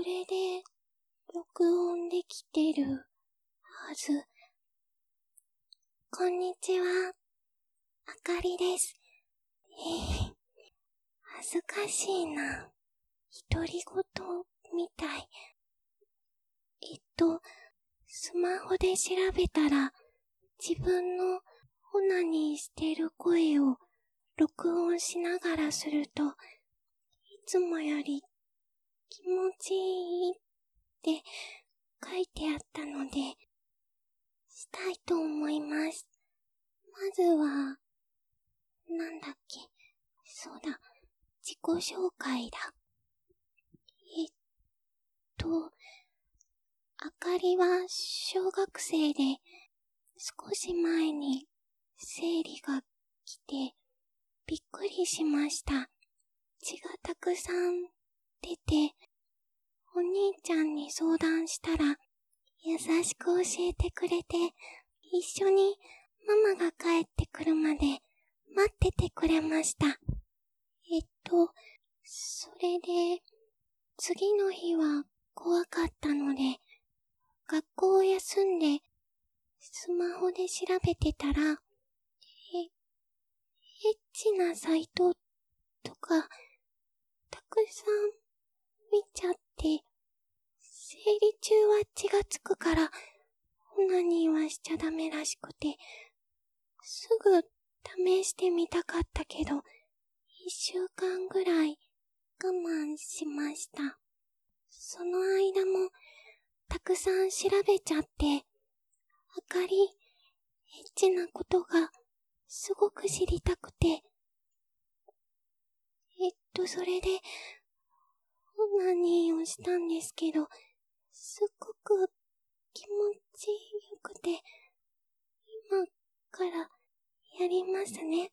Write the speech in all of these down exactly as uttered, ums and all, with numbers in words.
れで録音できてるはず。こんにちは、あかりです。えー、恥ずかしいな。独り言みたい。えっと、スマホで調べたら、自分のオナニーしてる声を録音しながらすると、いつもより気持ちいいって書いてあったので、したいと思います。まずは、なんだっけ、そうだ、自己紹介だ。えっと、あかりは小学生で、少し前に生理が来て、びっくりしました。血がたくさん出て、お兄ちゃんに相談したら、優しく教えてくれて、一緒にママが帰ってくるまで待っててくれました。えっと、それで、次の日は怖かったので、学校を休んで、スマホで調べてたら、え、エッチなサイトとか、たくさん見ちゃって、生理中は血がつくから、オナニーはしちゃダメらしくて、すぐ試してみたかったけど、一週間ぐらい我慢しました。その間も、たくさん調べちゃって、あかり、エッチなことがすごく知りたくて、えっと、それで、オナニーをしたんですけど、すっごく気持ちよくて、今からやりますね。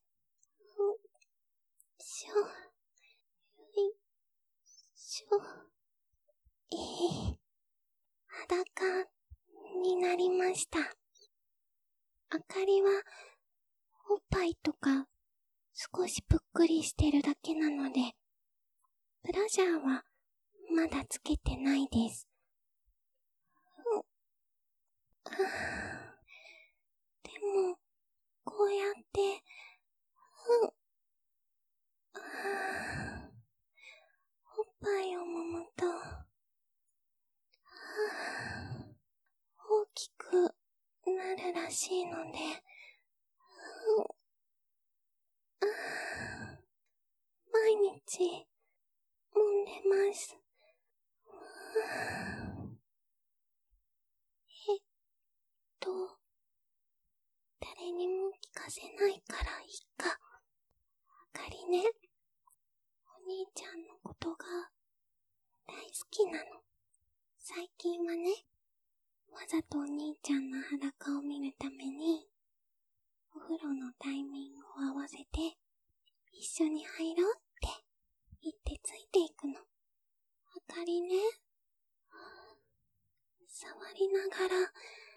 しょ、い、しょ、えー、裸になりました。あかりは、おっぱいとか少しぷっくりしてるだけなので、ブラジャーはまだつけてないです。でも、こうやって、おっぱいを揉むと、大きくなるらしいので、毎日揉んでます。えっと、誰にも聞かせないからいいか。あかりね、お兄ちゃんのことが大好きなの。最近はね、わざとお兄ちゃんの裸を見るために、お風呂のタイミングを合わせて、一緒に入ろうって言ってついていくの。あかりね、触りながら、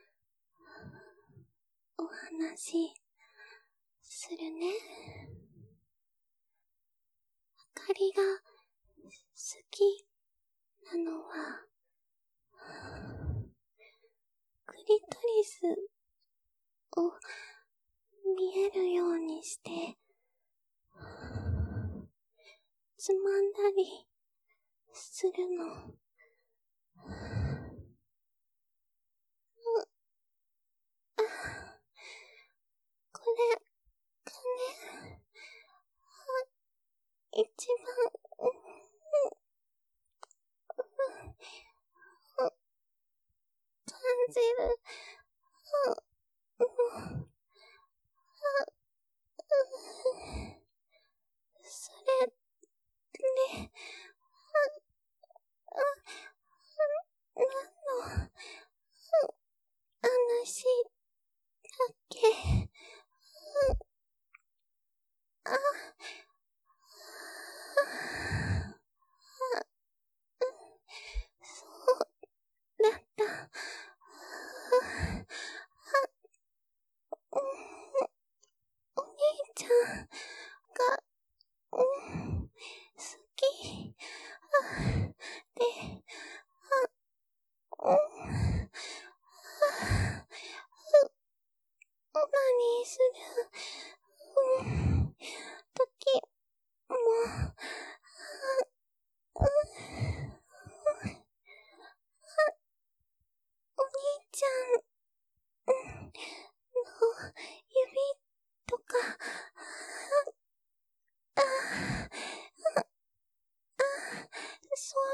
お話するね。あかりが好きなのは、クリトリスを見えるようにして、つまんだりするの。これがね、一番、感じる。それで、何の話だっけ。あ、そうだった。お兄ちゃんが、好きで、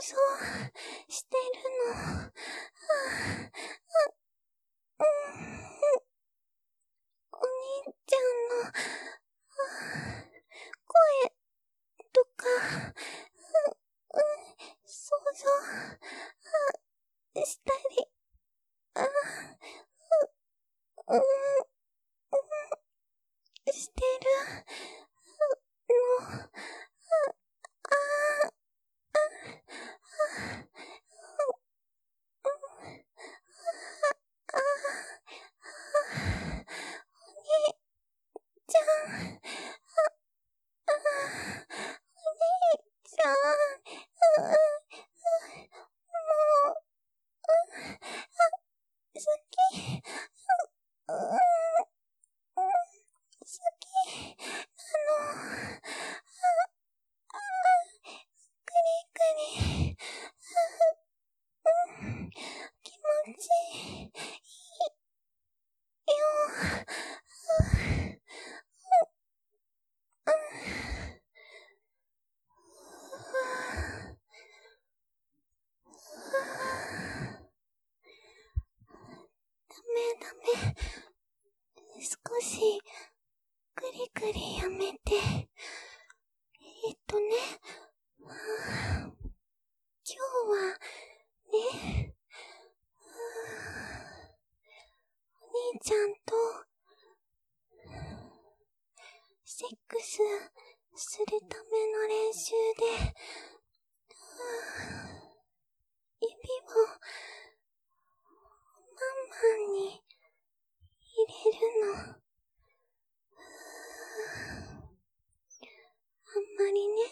想してるの。はぁ、うん、お兄ちゃんの、声とか、うん、想像したり、あ、うん、うん、してるの。あ、あ、じゃん、お兄ちゃん、もう、好き、うん、好き、あの、くりくり、うん、気持ちいいよ。ダメダメ。少し、くりくりやめて。えっとね、今日は、ね、お兄ちゃんと、セックスするための練習で、指を、マンマンに、入れるの。あんまりね、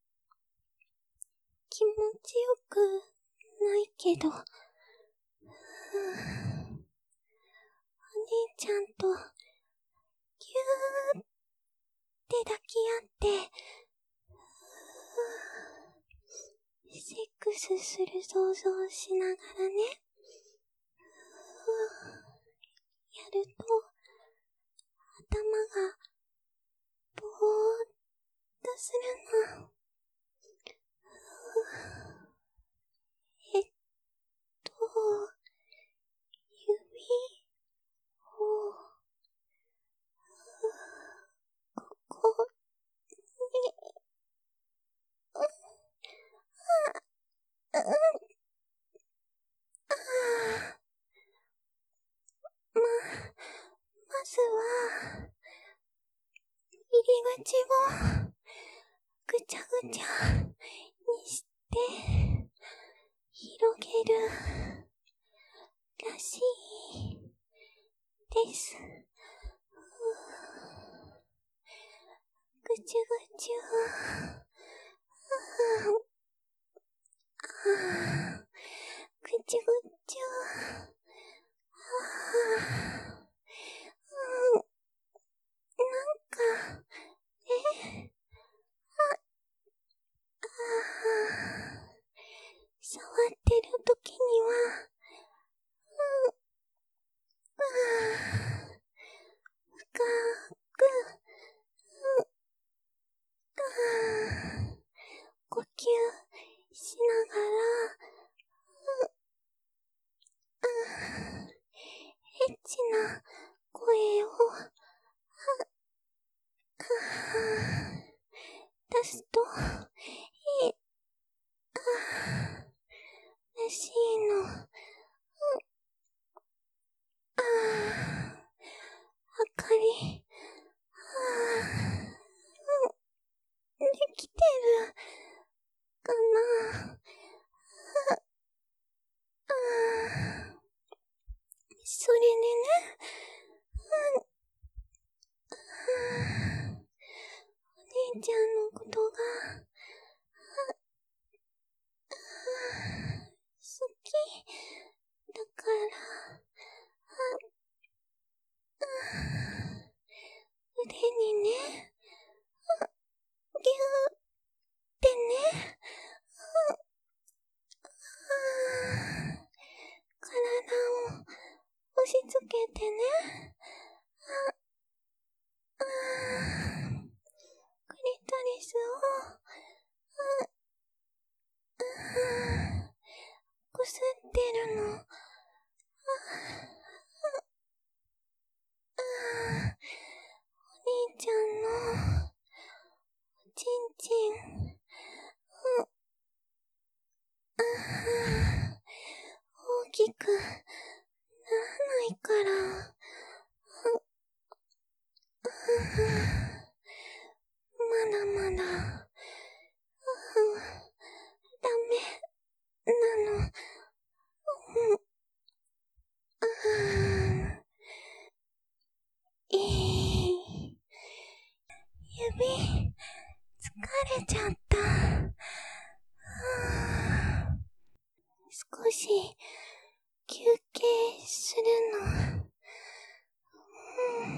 気持ちよくないけど、お兄ちゃんと、ぎゅーって抱き合って、セックスする想像をしながらね、やると、頭が、ぼーっとするの。えっと、指を、ここに、うん、あ、うん、あ、ま、まずは、入り口を、ぐちゃぐちゃにして、広げる、らしい、です。ぐちゅぐちゅ、ぐちゅぐちゅ、うん、なんか、え、あ、あ、触ってる時には、うん、あ、深く、うん、あ、呼吸しながら、うん、エッチな声を、出すと、いい、あ、 するの。うん、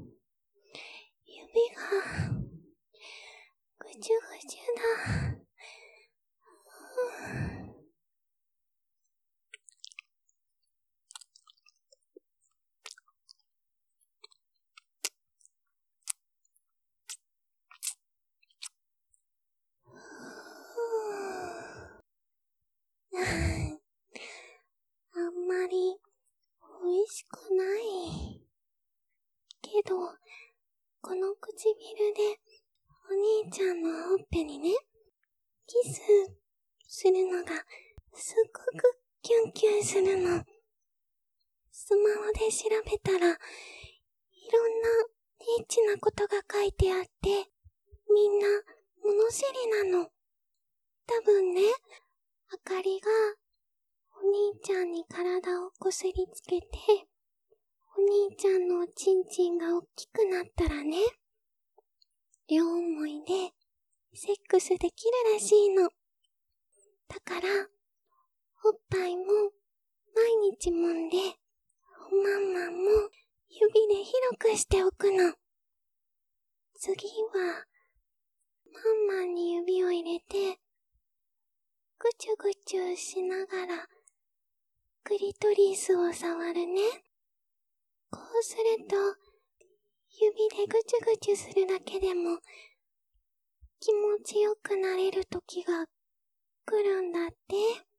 指がぐちゅぐちゅだ。うんあんまり美味しくない。けど、この唇でお兄ちゃんのほっぺにね、キスするのがすっごくキュンキュンするの。スマホで調べたら、いろんなエッチなことが書いてあって、みんな物知りなの。多分ね、あかりがお兄ちゃんに体をこすりつけて、お兄ちゃんのおちんちんが大きくなったらね、両思いでセックスできるらしいの。だから、おっぱいも毎日揉んで、おまんまんも指で広くしておくの。次は、まんまんに指を入れて、ぐちゅぐちゅしながら、クリトリスを触るね。こうすると、指でぐちゅぐちゅするだけでも、気持ちよくなれる時が来るんだって。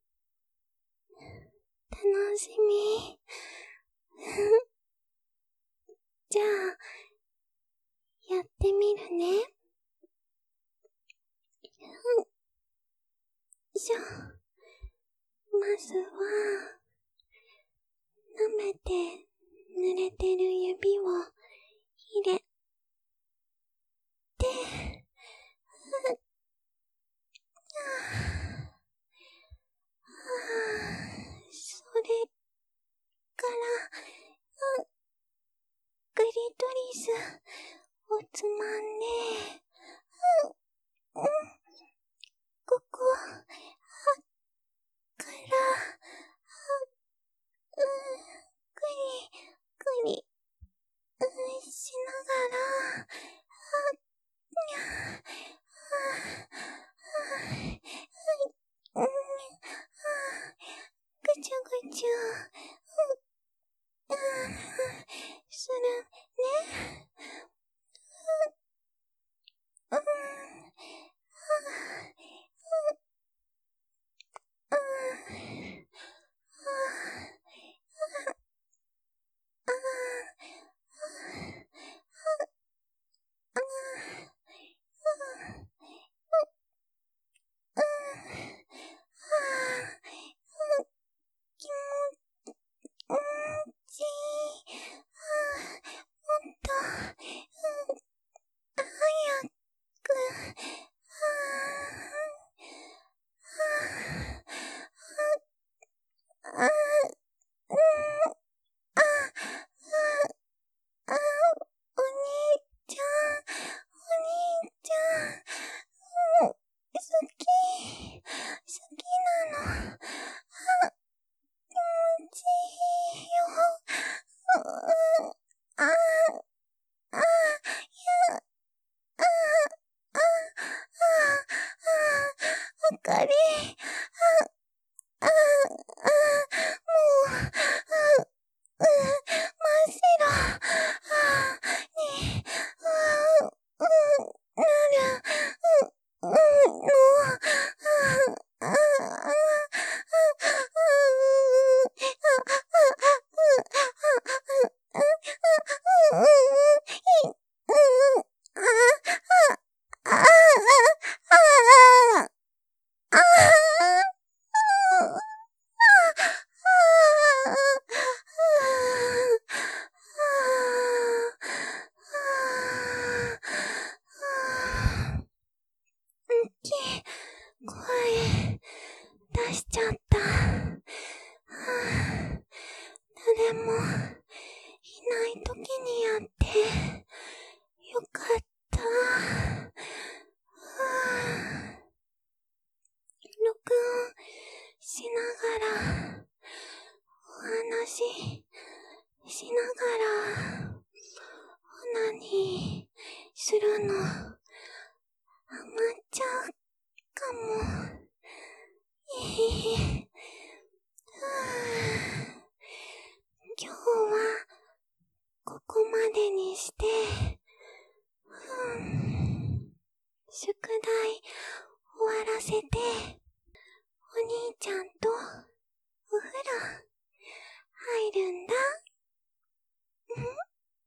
楽しみ。じゃあ、やってみるね。うん。しょ。まずは、舐めて濡れてる指を入れて、はぁ、それから、クリトリスをつまんで、うん、うん、ここから、うん、くり、くり、うん、しながら、にゃ、うん、ぐちゅぐちゅ、うん、するね。うん、うん、気持ちいい。もっと、早く、あ、うん、あ、あ、お兄ちゃん、お兄ちゃん、うん、好き、好きなの。あ、気持ちいいよ。うん、あ、あ、や、あ、あ、あ、あ、あかり、あ、あ、あ、もう、あ、うん、真っ白、あ、に、あ、うん、なる、うん、うん、の、あ、あ、あ、 ししながら、オナニーするの、ハマっちゃうかも。えへへ。ふぅ。今日は、ここまでにして、ふん。宿題終わらせて、お兄ちゃんとお風呂入るんだ。ん